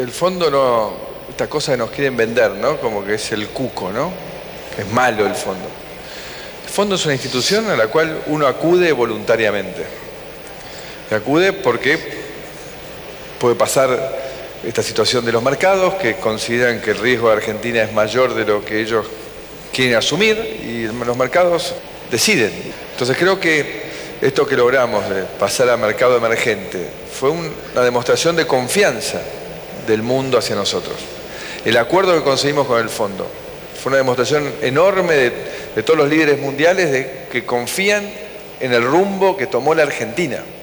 el fondo no, esta cosa que nos quieren vender, ¿no? Como que es el cuco, ¿no? Que es malo el fondo. El fondo es una institución a la cual uno acude voluntariamente. Y acude porque puede pasar esta situación de los mercados, que consideran que el riesgo de Argentina es mayor de lo que ellos quieren asumir, y los mercados deciden. Entonces creo que esto que logramos de pasar al mercado emergente fue una demostración de confianza del mundo hacia nosotros. El acuerdo que conseguimos con el fondo fue una demostración enorme de todos los líderes mundiales de que confían en el rumbo que tomó la Argentina.